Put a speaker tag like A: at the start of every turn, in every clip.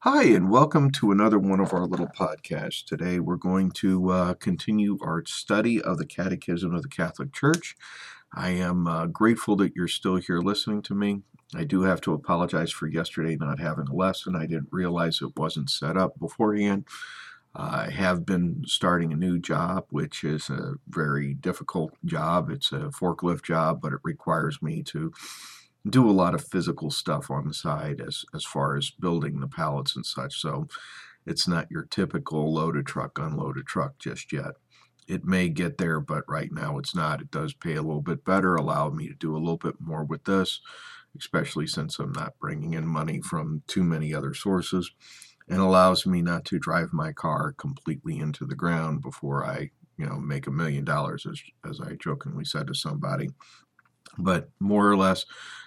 A: Hi, and welcome to another one of our little podcasts. Today, we're going to continue our study of the Catechism of the Catholic Church. I am grateful that you're still here listening to me. I do have to apologize for yesterday not having a lesson. I didn't realize it wasn't set up beforehand. I have been starting a new job, which is a very difficult job. It's a forklift job, but it requires me to do a lot of physical stuff on the side as far as building the pallets and such. So it's not your typical load a truck, unload a truck just yet. It may get there, but right now it's not. It does pay a little bit better, allow me to do a little bit more with this, especially since I'm not bringing in money from too many other sources, and allows me not to drive my car completely into the ground before I, make $1 million, as I jokingly said to somebody. But more or less,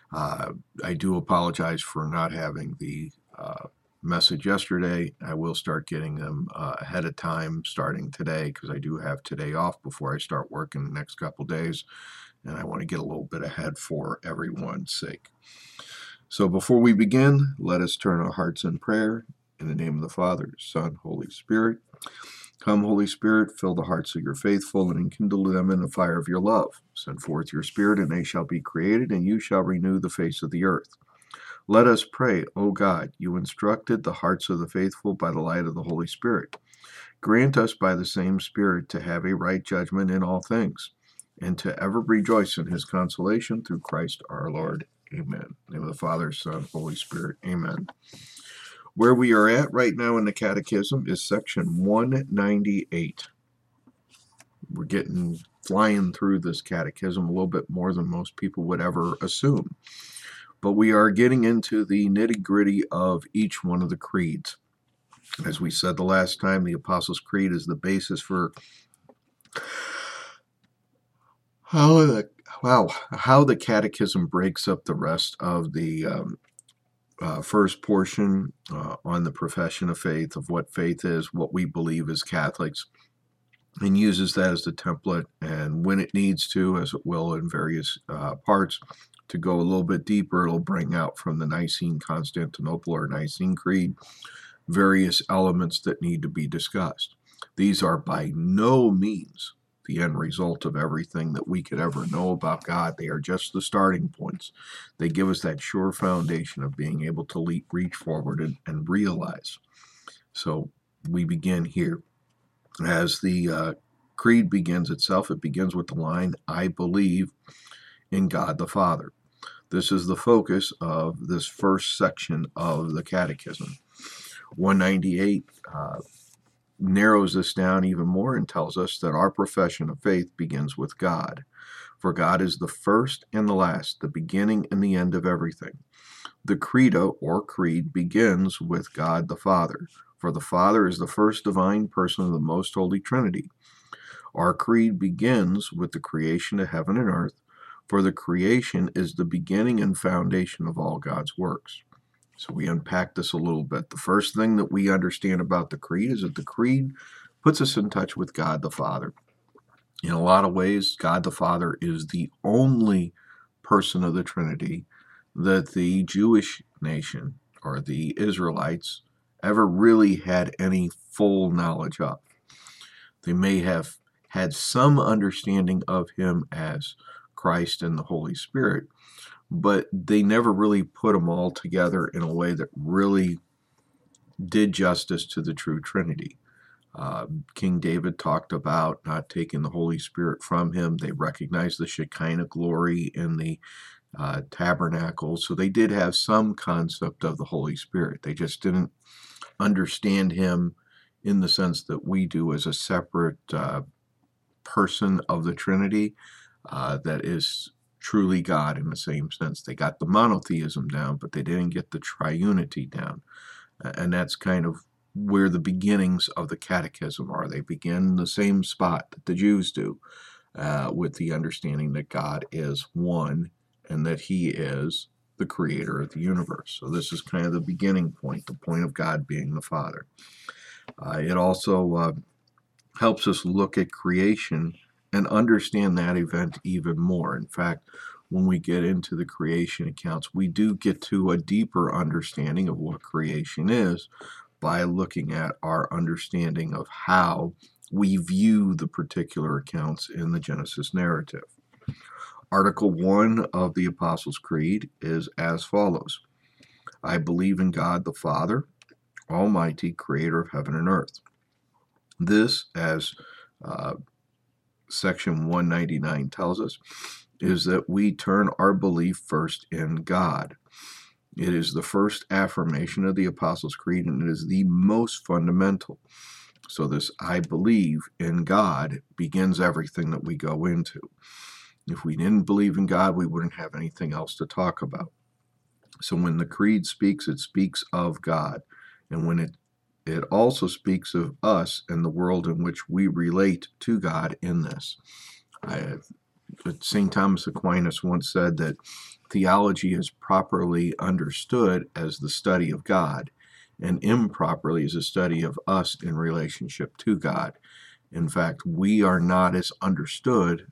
A: I do apologize for not having the message yesterday. I will start getting them ahead of time starting today because I do have today off before I start work in the next couple days, and I want to get a little bit ahead for everyone's sake. So before we begin, let us turn our hearts in prayer in the name of the Father, Son, Holy Spirit. Come, Holy Spirit, fill the hearts of your faithful and enkindle them in the fire of your love. Send forth your Spirit, and they shall be created, and you shall renew the face of the earth. Let us pray, O God, you instructed the hearts of the faithful by the light of the Holy Spirit. Grant us by the same Spirit to have a right judgment in all things, and to ever rejoice in his consolation through Christ our Lord. Amen. In the name of the Father, Son, Holy Spirit. Amen. Where we are at right now in the Catechism is section 198. We're flying through this Catechism a little bit more than most people would ever assume. But we are getting into the nitty-gritty of each one of the creeds. As we said the last time, the Apostles' Creed is the basis for how the Catechism breaks up the rest of the first portion on the profession of faith, of what faith is, what we believe as Catholics, and uses that as the template, and when it needs to, as it will in various parts, to go a little bit deeper, it'll bring out from the Nicene Constantinople or Nicene Creed various elements that need to be discussed. These are by no means the end result of everything that we could ever know about God. They are just the starting points. They give us that sure foundation of being able to reach forward and realize. So we begin here. As the creed begins itself, it begins with the line, I believe in God the Father. This is the focus of this first section of the Catechism. 198 narrows this down even more and tells us that our profession of faith begins with God. For God is the first and the last, the beginning and the end of everything. The Credo, or Creed, begins with God the Father, for the Father is the first divine person of the Most Holy Trinity. Our creed begins with the creation of heaven and earth, for the creation is the beginning and foundation of all God's works. So we unpack this a little bit. The first thing that we understand about the creed is that the creed puts us in touch with God the Father. In a lot of ways, God the Father is the only person of the Trinity that the Jewish nation or the Israelites ever really had any full knowledge of. They may have had some understanding of him as Christ and the Holy Spirit, but they never really put them all together in a way that really did justice to the true Trinity. King David talked about not taking the Holy Spirit from him. They recognized the Shekinah glory in the tabernacle, so they did have some concept of the Holy Spirit. They just didn't understand him in the sense that we do as a separate person of the Trinity that is truly God in the same sense. They got the monotheism down, but they didn't get the triunity down. And that's kind of where the beginnings of the Catechism are. They begin in the same spot that the Jews do, with the understanding that God is one and that he is the creator of the universe. So this is kind of the beginning point, the point of God being the Father. It also helps us look at creation and understand that event even more. In fact, when we get into the creation accounts, we do get to a deeper understanding of what creation is by looking at our understanding of how we view the particular accounts in the Genesis narrative. Article 1 of the Apostles' Creed is as follows: I believe in God the Father, Almighty, creator of heaven and earth. This, as section 199 tells us, is that we turn our belief first in God. It is the first affirmation of the Apostles' Creed, and it is the most fundamental. So this I believe in God begins everything that we go into. If we didn't believe in God, we wouldn't have anything else to talk about. So when the creed speaks, it speaks of God. And when it also speaks of us and the world in which we relate to God in this. St. Thomas Aquinas once said that theology is properly understood as the study of God, and improperly as a study of us in relationship to God. In fact, we are not as understood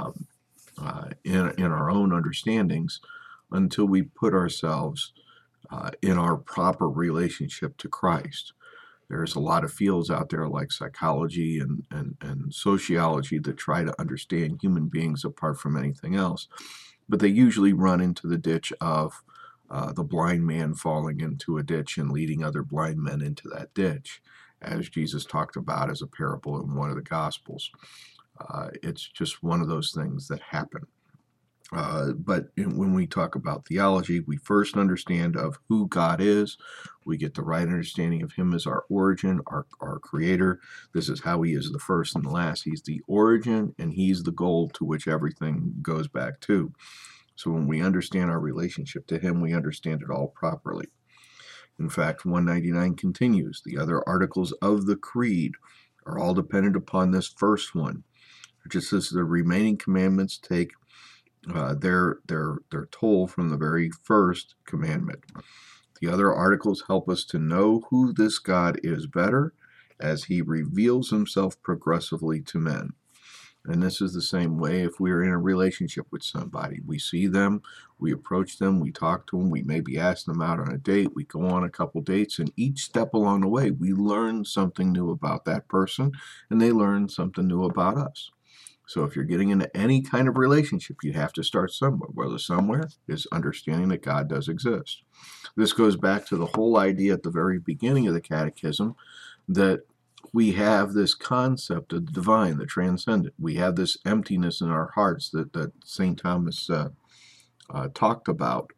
A: in our own understandings until we put ourselves in our proper relationship to Christ. There's a lot of fields out there like psychology and sociology that try to understand human beings apart from anything else, but they usually run into the ditch of the blind man falling into a ditch and leading other blind men into that ditch, as Jesus talked about as a parable in one of the Gospels. It's just one of those things that happen. But when we talk about theology, we first understand of who God is. We get the right understanding of him as our origin, our creator. This is how he is the first and the last. He's the origin, and he's the goal to which everything goes back to. So when we understand our relationship to him, we understand it all properly. In fact, 199 continues, the other articles of the creed are all dependent upon this first one. Just as the remaining commandments take their toll from the very first commandment. The other articles help us to know who this God is better as he reveals himself progressively to men. And this is the same way if we're in a relationship with somebody. We see them, we approach them, we talk to them, we maybe ask them out on a date, we go on a couple dates, and each step along the way, we learn something new about that person, and they learn something new about us. So if you're getting into any kind of relationship, you have to start somewhere. Well, the somewhere is understanding that God does exist. This goes back to the whole idea at the very beginning of the Catechism that we have this concept of the divine, the transcendent. We have this emptiness in our hearts that St. Thomas talked about,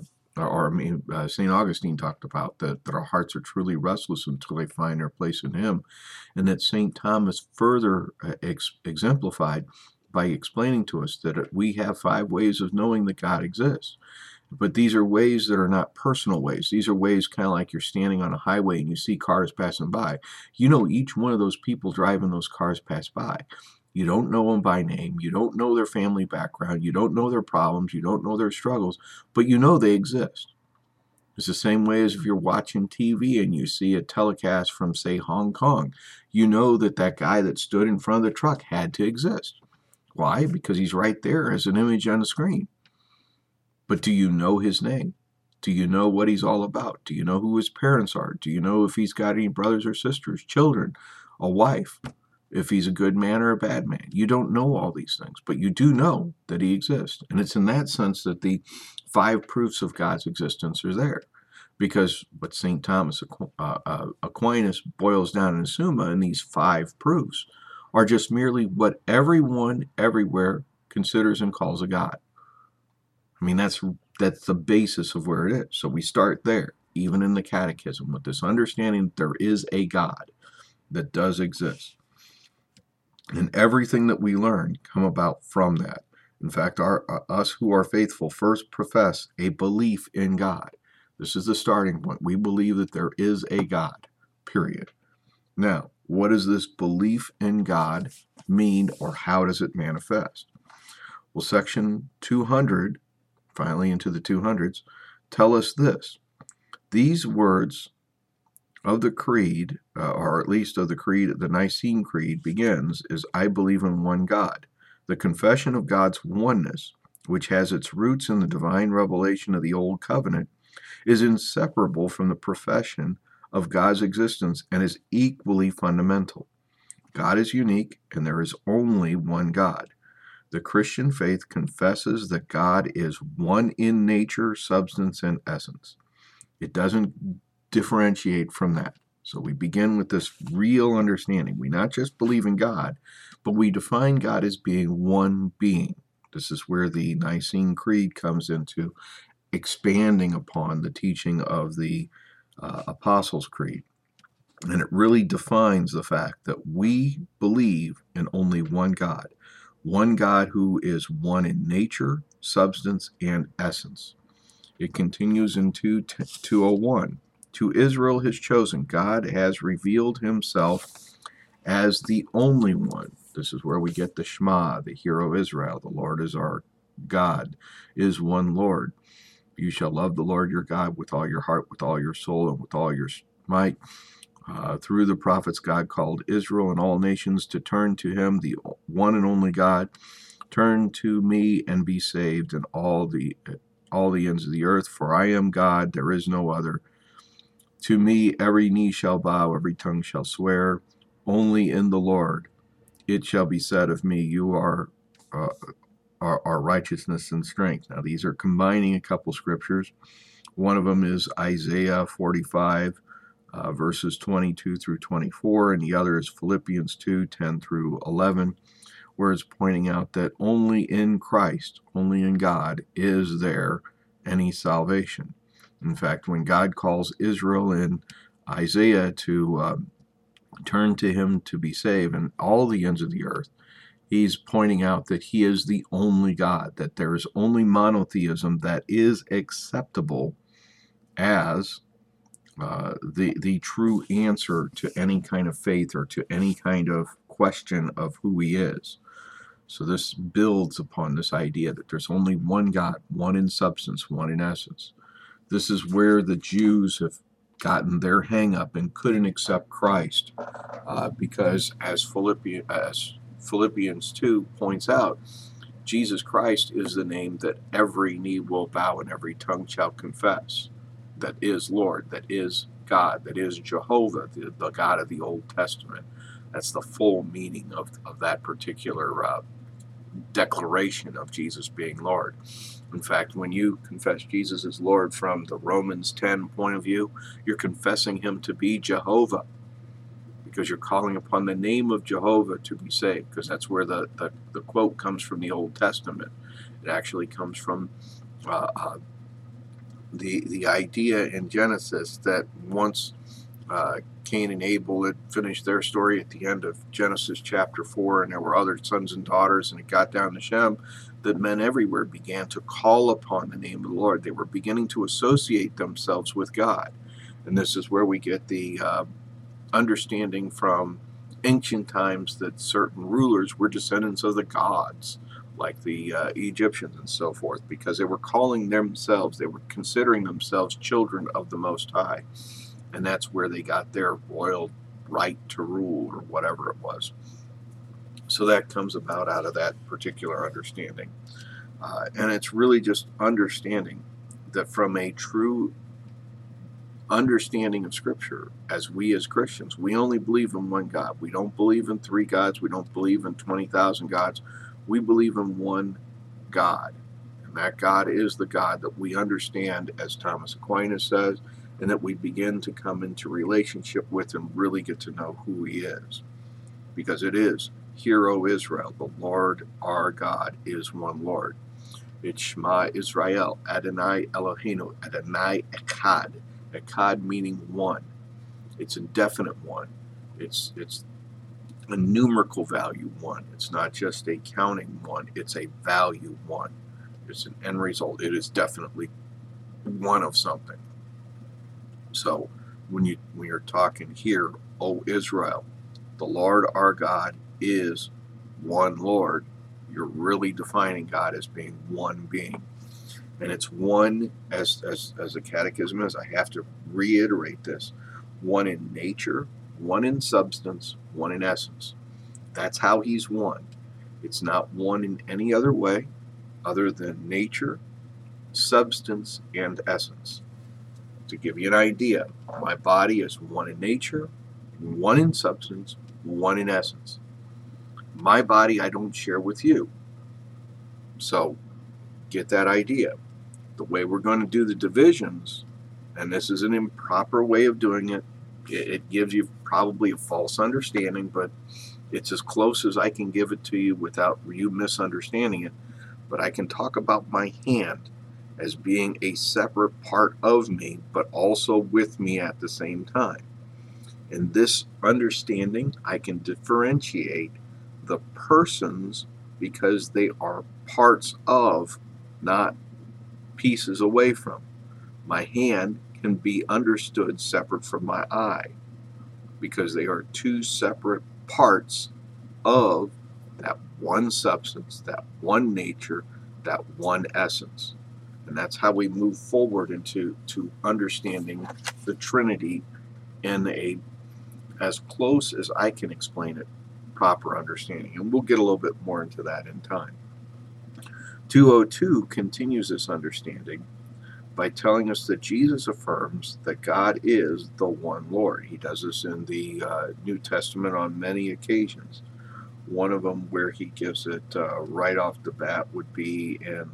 A: St. Augustine talked about, that our hearts are truly restless until they find their place in him, and that St. Thomas further exemplified by explaining to us that we have 5 ways of knowing that God exists. But these are ways that are not personal ways. These are ways kind of like you're standing on a highway and you see cars passing by. You know each one of those people driving those cars pass by. You don't know them by name. You don't know their family background. You don't know their problems. You don't know their struggles, but you know they exist. It's the same way as if you're watching TV and you see a telecast from, say, Hong Kong. You know that that guy that stood in front of the truck had to exist. Why? Because he's right there as an image on the screen. But do you know his name? Do you know what he's all about? Do you know who his parents are? Do you know if he's got any brothers or sisters, children, a wife, if he's a good man or a bad man? You don't know all these things, but you do know that he exists. And it's in that sense that the 5 proofs of God's existence are there. Because what St. Thomas Aquinas boils down in Summa in these 5 proofs are just merely what everyone everywhere considers and calls a God. I mean, that's the basis of where it is. So we start there, even in the Catechism, with this understanding that there is a God that does exist. And everything that we learn come about from that. In fact, us who are faithful first profess a belief in God. This is the starting point. We believe that there is a God, period. Now, what does this belief in God mean, or how does it manifest? Well, section 200, finally into the 200s, tell us this. These words of the creed, or at least of the creed, the Nicene Creed begins, is I believe in one God. The confession of God's oneness which has its roots in the divine revelation of the Old Covenant, is inseparable from the profession of God's existence and is equally fundamental. God is unique, and there is only one God. The Christian faith confesses that God is one in nature, substance, and essence. It doesn't differentiate from that. So we begin with this real understanding. We not just believe in God, but we define God as being one being. This is where the Nicene Creed comes into expanding upon the teaching of the Apostles' Creed. And it really defines the fact that we believe in only one God who is one in nature, substance, and essence. It continues in 2:201. To Israel, his chosen, God has revealed himself as the only one. This is where we get the Shema, the Hear, O Israel. The Lord is our God, is one Lord. You shall love the Lord your God with all your heart, with all your soul, and with all your might. Through the prophets, God called Israel and all nations to turn to him, the one and only God. Turn to me and be saved, and all the ends of the earth, for I am God, there is no other. To me every knee shall bow, every tongue shall swear. Only in the Lord it shall be said of me, you are our righteousness and strength. Now these are combining a couple scriptures. One of them is Isaiah 45, verses 22 through 24, and the other is Philippians 2:10 through 11, where it's pointing out that only in Christ, only in God, is there any salvation. In fact, when God calls Israel in Isaiah to turn to him to be saved and all the ends of the earth, he's pointing out that he is the only God, that there is only monotheism that is acceptable as the true answer to any kind of faith or to any kind of question of who he is. So this builds upon this idea that there's only one God, one in substance, one in essence. This is where the Jews have gotten their hang up and couldn't accept Christ, because as Philippians 2 points out, Jesus Christ is the name that every knee will bow and every tongue shall confess that is Lord, that is God, that is Jehovah, the God of the Old Testament. That's the full meaning of that particular declaration of Jesus being Lord. In fact, when you confess Jesus as Lord from the Romans 10 point of view, you're confessing him to be Jehovah, because you're calling upon the name of Jehovah to be saved, because that's where the quote comes from the Old Testament. It actually comes from the idea in Genesis that once Cain and Abel had finished their story at the end of Genesis chapter 4, and there were other sons and daughters, and it got down to Shem, that men everywhere began to call upon the name of the Lord. They were beginning to associate themselves with God. And this is where we get the understanding from ancient times that certain rulers were descendants of the gods, like the Egyptians and so forth, because they were calling themselves, they were considering themselves children of the Most High. And that's where they got their royal right to rule, or whatever it was. So that comes about out of that particular understanding. And it's really just understanding that from a true understanding of Scripture, as we as Christians, we only believe in one God. We don't believe in three gods. We don't believe in 20,000 gods. We believe in one God. And that God is the God that we understand, as Thomas Aquinas says, and that we begin to come into relationship with and really get to know who he is. Because it is, Hear, O Israel, the Lord our God is one Lord. It's Shema Israel, Adonai Eloheinu, Adonai Echad. Echad meaning one. It's a definite one. It's a numerical value one. It's not just a counting one. It's a value one. It's an end result. It is definitely one of something. So when you're talking here, O Israel, the Lord our God is one Lord, you're really defining God as being one being. And it's one, as a catechism is, I have to reiterate this, one in nature, one in substance, one in essence. That's how he's one. It's not one in any other way. other than nature, substance, and essence. To give you an idea, my body is one in nature, one in substance, one in essence. My body I don't share with you. So get that idea. The way we're going to do the divisions, and this is an improper way of doing it, it gives you probably a false understanding, but it's as close as I can give it to you without you misunderstanding it. But I can talk about my hand as being a separate part of me, but also with me at the same time. In this understanding, I can differentiate the persons because they are parts of, not pieces away from. My hand can be understood separate from my eye because they are two separate parts of that one substance, that one nature, that one essence. And that's how we move forward into understanding the Trinity in a, as close as I can explain it, proper understanding. And we'll get a little bit more into that in time. 202 continues this understanding by telling us that Jesus affirms that God is the one Lord. He does this in the New Testament on many occasions. One of them where he gives it right off the bat would be in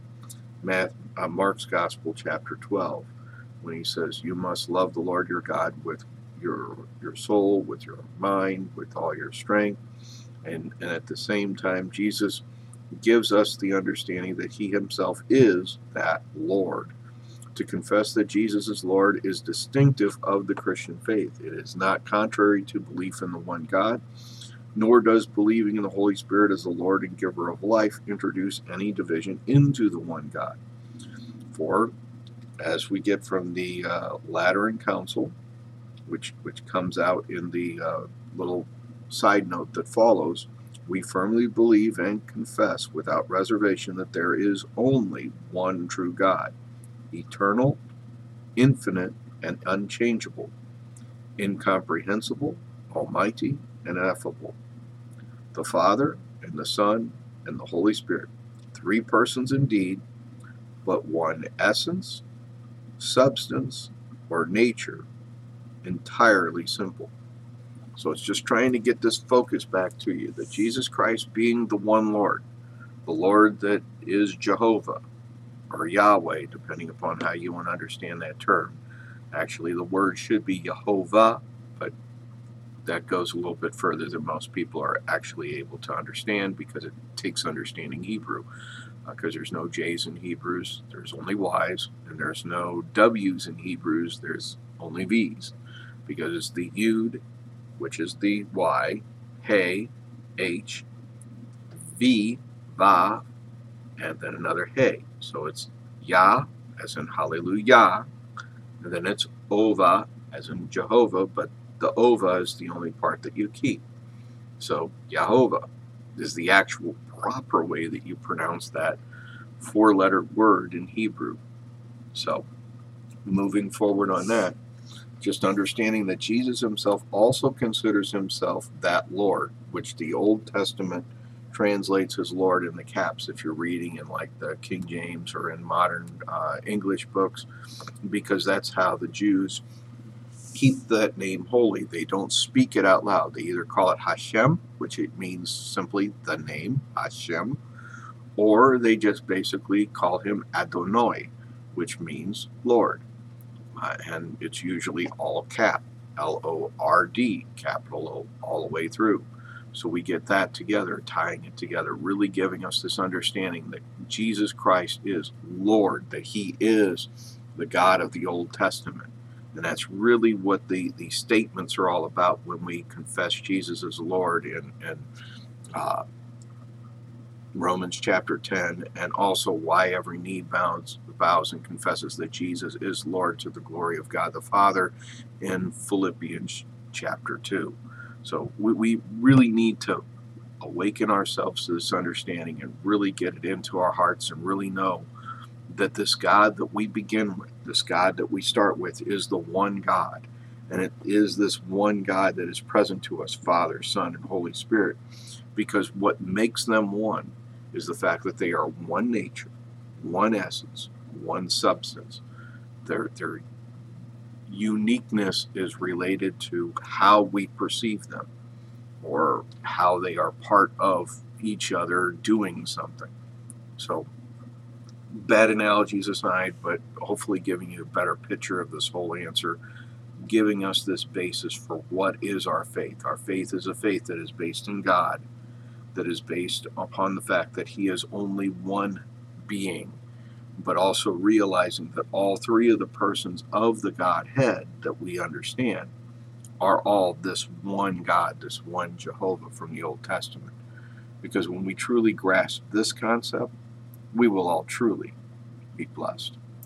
A: Mark's Gospel, chapter 12, when he says, "You must love the Lord your God with your soul, with your mind, with all your strength." And at the same time, Jesus gives us the understanding that he himself is that Lord. To confess that Jesus is Lord is distinctive of the Christian faith. It is not contrary to belief in the one God, nor does believing in the Holy Spirit as the Lord and giver of life introduce any division into the one God. For, as we get from the Lateran Council, which comes out in the little side note that follows, we firmly believe and confess without reservation that there is only one true God, eternal, infinite, and unchangeable, incomprehensible, almighty, and ineffable, the Father, and the Son, and the Holy Spirit, three persons indeed, but one essence, substance, or nature, entirely simple. So it's just trying to get this focus back to you, that Jesus Christ being the one Lord, the Lord that is Jehovah, or Yahweh, depending upon how you want to understand that term. Actually, the word should be Jehovah, but that goes a little bit further than most people are actually able to understand because it takes understanding Hebrew. Because there's no J's in Hebrews, there's only Y's, and there's no W's in Hebrews, there's only V's. Because it's the Yud, which is the Y, He, H, V, Va, and then another He. So it's Yah, as in Hallelujah, and then it's Ova, as in Jehovah, but the Ova is the only part that you keep. So Yehovah is the actual proper way that you pronounce that four-letter word in Hebrew. So moving forward on that, just understanding that Jesus himself also considers himself that Lord, which the Old Testament translates as Lord in the caps if you're reading in like the King James or in modern English books, because that's how the Jews keep that name holy. They don't speak it out loud. They either call it Hashem, which it means simply the name Hashem, or they just basically call him Adonai, which means Lord. And it's usually all cap, L-O-R-D, capital O, all the way through. So we get that together, tying it together, really giving us this understanding that Jesus Christ is Lord, that he is the God of the Old Testament. And that's really what the statements are all about when we confess Jesus as Lord in Romans chapter 10, and also why every knee bows and confesses that Jesus is Lord to the glory of God the Father in Philippians chapter 2. So we really need to awaken ourselves to this understanding and really get it into our hearts and really know that this God that we begin with, this God that we start with, is the one God. And it is this one God that is present to us, Father, Son, and Holy Spirit, because what makes them one is the fact that they are one nature, one essence, one substance. Their uniqueness is related to how we perceive them or how they are part of each other doing something. So, bad analogies aside, but hopefully giving you a better picture of this whole answer, giving us this basis for what is our faith. Our faith is a faith that is based in God, that is based upon the fact that He is only one being, but also realizing that all three of the persons of the Godhead that we understand are all this one God, this one Jehovah from the Old Testament. Because when we truly grasp this concept, we will all truly be blessed.